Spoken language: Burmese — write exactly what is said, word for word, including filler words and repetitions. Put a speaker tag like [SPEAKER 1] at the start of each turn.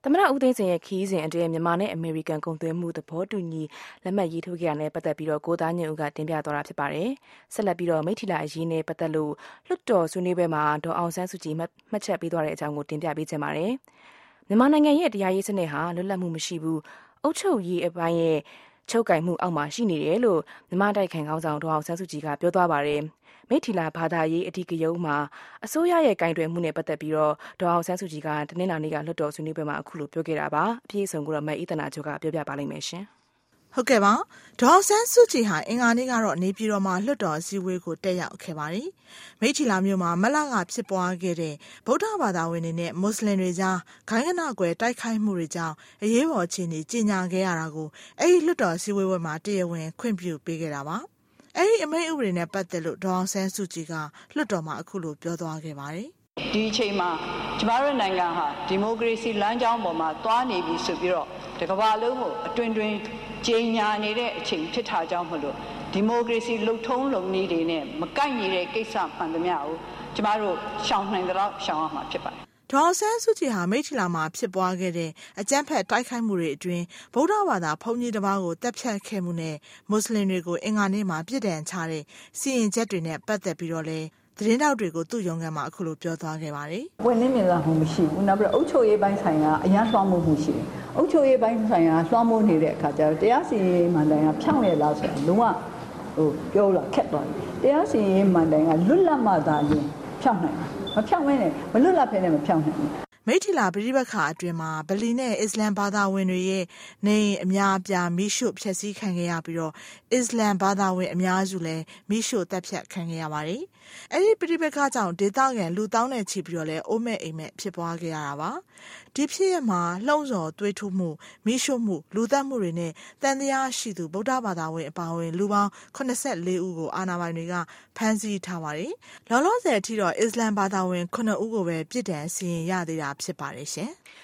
[SPEAKER 1] သမ္မတဦးသိန်းစိန်ရဲ့ခရီးစဉ်အတွင်းမြန်မာနဲ့အမေရိကန်ကုန်သွယ်မှုသဘောတူညီလက်မှတ်ရေးထိုးခဲ့တာနဲ့ပတ်သက်ပြီးကိုသားညွန့်ဦးကတင်ပြသွားတာဖြစ်ပါတယ်။ဆက်လက်ပြီးမိတ္ထီလာအရေးနဲ့ပတ်သက်လို့လွှတ်တော်ဆွေးနွေးပွဲမှာဒေါ်အောင်ဆန်းစုကြည်မှတ်ချက်ပေးသွားတဲ့အကြောင်းကိုတင်ပြပေးချင်ပါတယ်။မြန်မာနိုင်ငံရဲ့တရားရေးစနစ်ဟာလွတ်လပ်မှုမရှိဘူး။အုပ်ချုပ်ရေးအပိုင်းရဲ့ချုပ်ကိုင်မှုအောက်မှာရှိနေတယ်လို့မြန်မာတိုက်ခိုင်ခေါင်းဆောင်ဒေါ်အောင်ဆန်းစုကြည်ကပြောသွားပါတယ်။မိထီလာဘာသာရေးအဓိကရုဏ်းမှာအစိုးရရဲ့ကင်တွယ်မှုနဲ့ပတ်သက်ပြီးတော့ဒေါ်အောင်ဆန်းစုကြည်ကတနင်္လာနေ့ကလွှတ်တော်ဆွေးနွေးပွဲမှာအခုလိုပြောခဲ့တာပါအပြည့်အစုံကိုတော့မအေးသနာချိုကပြောပြပါလိမ့်မယ်ရှင်
[SPEAKER 2] ဟုတ်ကဲ့ပါဒေါ်အောင်ဆန်းစုကြည်ဟာအင်္ဂါနေ့ကတော့နေပြည်တော်မှာလွှတ်တော်အစည်းအဝေးကိုတက်ရောက်ခဲ့ပါတယ်မိထီလာမြို့မှာမလကဖြစ်ပွားခဲ့တဲ့ဗုဒ္ဓဘာသာဝင်တွေနဲ့မွတ်စလင်တွေကြားခိုင်းကနကွယ်တိုက်ခိုက်မှုတွေကြောင့်အရေးပေါ်အခြေအနေကြီးညာခဲ့ရတာကိုအဲဒီလွှတ်တော်အစည်းအဝေးမှာတရားဝင်ခွင့်ပြုပေးခဲ့တာပါအဲ့ဒီအမိန့်ဥပဒေနဲ့ပတ်သက်လို့ဒေါ်အောင်ဆန်းစုကြည်ကလွှတ်တော်မှာအခုလိုပြောသွားခဲ့ပါတယ်
[SPEAKER 3] ။ဒီအချိန်မှာကျမတို့နိုင်ငံဟာဒီမိုကရေစီလမ်းကြောင်းပေါ်မှာတွားနေပြီဆိုပြီးတော့ဒီကမ္ဘာလုံးကိုအတွင်တွင်ကြေညာနေတဲ့အချိန်ဖြစ်ထားကြောင်းမလို့ဒီမိုကရေစီလှုပ်ထုံးလုံနည်းတွေနဲ့မကိုက်ညီတဲ့ကိစ္စမှန်သမျှကိုကျမတို့ရှောင်နိုင်တော့ရှောင်ရမှာဖြစ်ပါတယ်
[SPEAKER 2] ဒေါ်အောင်ဆန်းစုကြည်ဟာမိထီလာမှာဖြစ်ပွားခဲ့တဲ့အကြမ်းဖက်တိုက်ခိုက်မှုတွေအတွင်းဗုဒ္ဓဘာသာဘုန်းကြီးတစ်ပါးကိုတပ်ဖြတ်ခဲ့မှုနဲ့မွတ်စလင်တွေကိုအင်္ဂါနေ့မှာပြစ်ဒဏ်ချတဲ့စီရင်ချက်တွေနဲ့ပတ်သက်ပြီးတော့လဲသတင်းတောက်တွေကိုသူ့ရုံးခန်းမှာအခုလိုပြောသွားခဲ့ပါတယ်
[SPEAKER 3] ။ဝင်နေမြင်လာမှုမရှိဘူး။နောက်ပြီးတော့အုပ်ချုပ်ရေးပိုင်းဆိုင်ရာအရန်လွှမ်းမိုးမှုရှိတယ်။အုပ်ချုပ်ရေးပိုင်းဆိုင်ရာလွှမ်းမိုးနေတဲ့အခါကျတော့တရားစီရင်မှန်တယ်ကဖြောင့်ရလားဆိုတော့လုံးဝဟိုပြောလို့ခက်သွားတယ်။တရားစီရင်မှန်တယ်ကလွတ်လပ်မှသာရင်ဖြောင့်နိုင်တယ်။မဖြောင့်မနဲ့မလွတ်လပ်ဖဲနဲ့မဖြောင့်နိုင်ဘူး။
[SPEAKER 2] မိထီလာပြည်ပခါအတွင်းမှာဗလီနဲ့အစ္စလမ်ဘာသာဝင်တွေရဲ့နေအများအပြားမိရှုဖျက်ဆီးခံခဲ့ရပြီးတော့အစ္စလမ်ဘာသာဝင်အများစုလည်းမိရှုတပ်ဖြတ်ခံခဲ့ရပါတယ်။အဲဒီပြည်ပခါကြောင့်ဒေသခံလူတောင်းနဲ့ချီပြီးတော့လည်းအိုးမဲ့အိမ်မဲ့ဖြစ်ပွားခဲ့ရတာပါ။ဒီဖြစ်ရမှာလှုံ့ဆော်သွေးထိုးမှုမိရှုမှုလူသတ်မှုတွေနဲ့တန်တရားရှိသူဗုဒ္ဓဘာသာဝင်အပါအဝင်လူပေါင်းခုနှစ်ဆယ့်လေးဦးကိုအာဏာပိုင်တွေကဖမ်းဆီးထားပါတယ်။လောလောဆယ်အထိတော့အစ္စလမ်ဘာသာဝင်ခုနှစ်ဦးကိုပဲပြစ်ဒဏ်စီရင်ရသေးတာဖြစ်ပါတယ်ရှင်